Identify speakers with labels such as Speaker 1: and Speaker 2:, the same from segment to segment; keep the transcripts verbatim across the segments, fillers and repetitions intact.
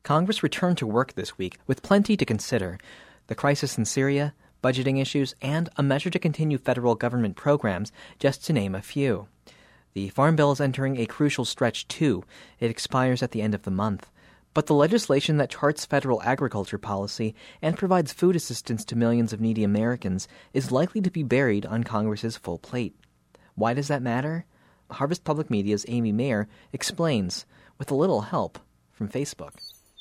Speaker 1: Congress returned to work this week with plenty to consider. The crisis in Syria, budgeting issues, and a measure to continue federal government programs, just to name a few. The Farm Bill is entering a crucial stretch, too. It expires at the end of the month. But the legislation that charts federal agriculture policy and provides food assistance to millions of needy Americans is likely to be buried on Congress's full plate. Why does that matter? Harvest Public Media's Amy Mayer explains, with a little help from Facebook.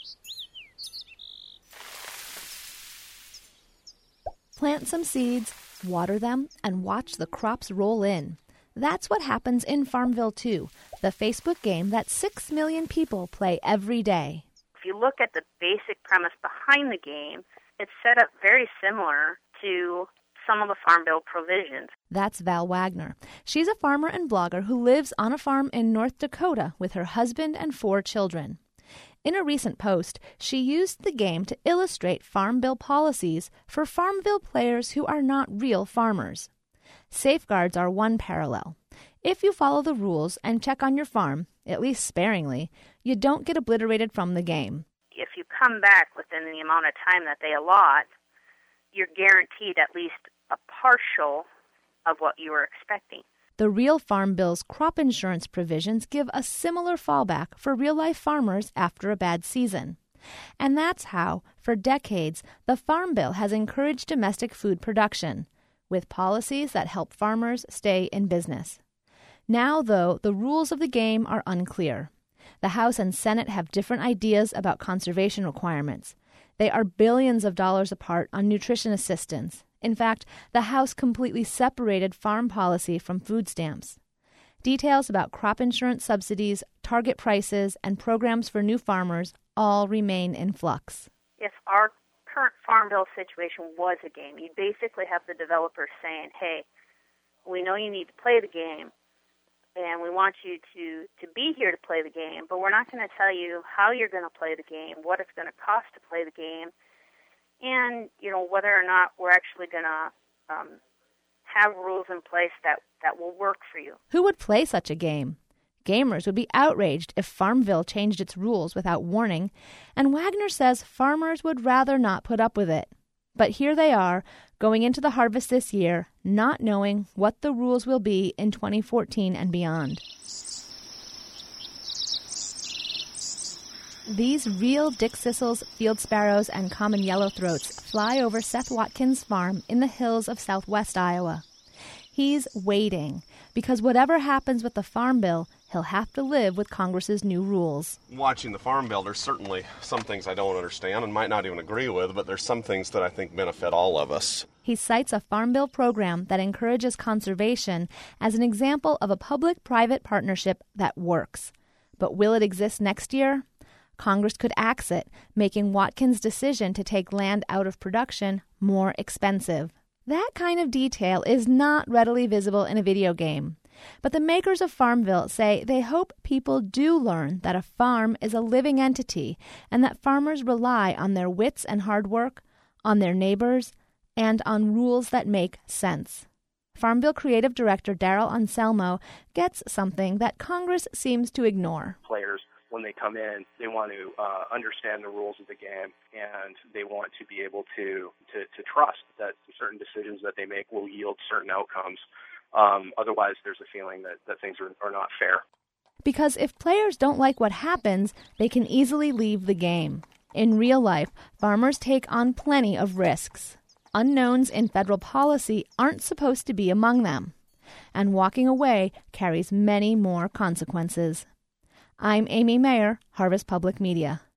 Speaker 2: Plant some seeds, water them, and watch the crops roll in. That's what happens in Farmville two, the Facebook game that six million people play every day.
Speaker 3: If you look at the basic premise behind the game, it's set up very similar to some of the Farm Bill provisions.
Speaker 2: That's Val Wagner. She's a farmer and blogger who lives on a farm in North Dakota with her husband and four children. In a recent post, she used the game to illustrate Farm Bill policies for Farmville players who are not real farmers. Safeguards are one parallel. If you follow the rules and check on your farm, at least sparingly, you don't get obliterated from the game.
Speaker 3: If you come back within the amount of time that they allot, you're guaranteed at least a partial of what you were expecting.
Speaker 2: The real Farm Bill's crop insurance provisions give a similar fallback for real-life farmers after a bad season. And that's how, for decades, the Farm Bill has encouraged domestic food production, with policies that help farmers stay in business. Now, though, the rules of the game are unclear. The House and Senate have different ideas about conservation requirements. They are billions of dollars apart on nutrition assistance. In fact, the House completely separated farm policy from food stamps. Details about crop insurance subsidies, target prices, and programs for new farmers all remain in flux.
Speaker 3: If our current Farm Bill situation was a game, you'd basically have the developers saying, hey, we know you need to play the game, and we want you to, to be here to play the game, but we're not going to tell you how you're going to play the game, what it's going to cost to play the game, and, you know, whether or not we're actually going to um, have rules in place that, that will work for you.
Speaker 2: Who would play such a game? Gamers would be outraged if Farmville changed its rules without warning, and Wagner says farmers would rather not put up with it. But here they are, going into the harvest this year, not knowing what the rules will be in twenty fourteen and beyond. These real dick sissels, field sparrows, and common yellowthroats fly over Seth Watkins' farm in the hills of southwest Iowa. He's waiting, because whatever happens with the Farm Bill, he'll have to live with Congress's new rules.
Speaker 4: Watching the Farm Bill, there's certainly some things I don't understand and might not even agree with, but there's some things that I think benefit all of us.
Speaker 2: He cites a Farm Bill program that encourages conservation as an example of a public-private partnership that works. But will it exist next year? Congress could axe it, making Watkins' decision to take land out of production more expensive. That kind of detail is not readily visible in a video game. But the makers of Farmville say they hope people do learn that a farm is a living entity and that farmers rely on their wits and hard work, on their neighbors, and on rules that make sense. Farmville creative director Daryl Anselmo gets something that Congress seems to ignore.
Speaker 5: Players, when they come in, they want to uh, understand the rules of the game, and they want to be able to, to, to trust that certain decisions that they make will yield certain outcomes. Um, otherwise, there's a feeling that, that things are, are not fair.
Speaker 2: Because if players don't like what happens, they can easily leave the game. In real life, farmers take on plenty of risks. Unknowns in federal policy aren't supposed to be among them. And walking away carries many more consequences. I'm Amy Mayer, Harvest Public Media.